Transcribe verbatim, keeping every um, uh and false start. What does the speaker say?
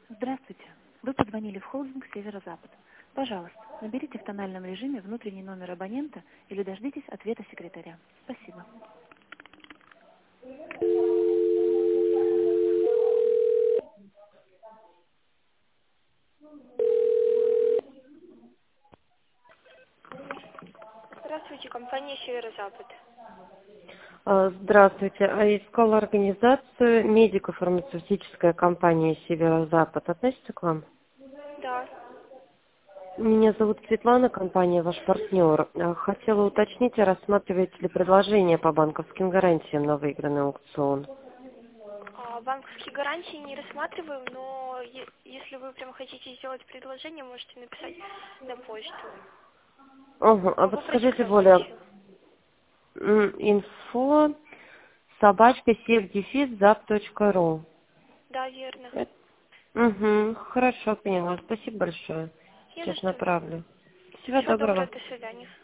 Здравствуйте. Вы позвонили в холдинг «Северо-Запад». Пожалуйста, наберите в тональном режиме внутренний номер абонента или дождитесь ответа секретаря. Спасибо. Здравствуйте, компания «Северо-Запад». А, Здравствуйте. А искала организацию медико-фармацевтическая компания «Северо-Запад». Относится к вам? Да. Меня зовут Светлана, компания «Ваш партнер». А, Хотела уточнить, а рассматриваете ли предложение по банковским гарантиям на выигранный аукцион? А, банковские гарантии не рассматриваем, но е- если вы прям хотите сделать предложение, можете написать на почту. Ага. А Могу подскажите более продиктовать. м, инфо собачка севдефис зап точка ру. Да, верно. Угу. Хорошо, поняла. Спасибо большое. Не за Сейчас что. направлю. Всего Всего доброго, доброго. до свидания.